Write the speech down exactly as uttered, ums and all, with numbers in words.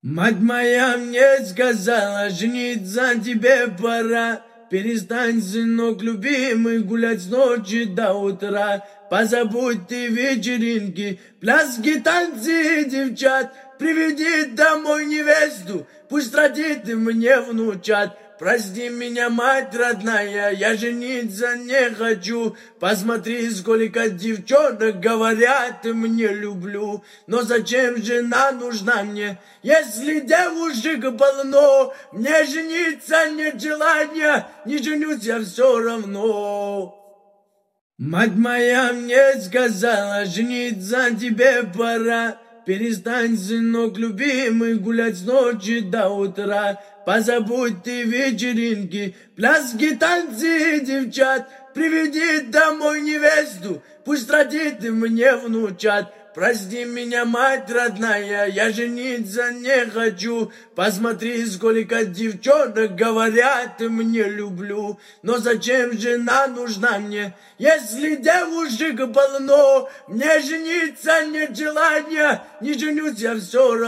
Мать моя мне сказала, жениться тебе пора. Перестань, сынок любимый, гулять с ночи до утра. Позабудь ты вечеринки, пляски, танцы девчат. Приведи домой невесту, пусть родит мне внучат. Прости меня, мать родная, я жениться не хочу. Посмотри, сколько девчонок говорят мне люблю. Но зачем жена нужна мне, если девушек полно? Мне жениться нет желания, не женюсь я все равно. Мать моя мне сказала, жениться тебе пора. Перестань, сынок любимый, гулять с ночи до утра. Позабудь ты вечеринки, пляски, танцы девчат. Приведи домой невесту, пусть родит мне внучат. Прости меня, мать родная, я жениться не хочу. Посмотри, сколько девчонок говорят мне люблю. Но зачем жена нужна мне, если девушек полно? Мне жениться нет желания, не женюсь я все равно.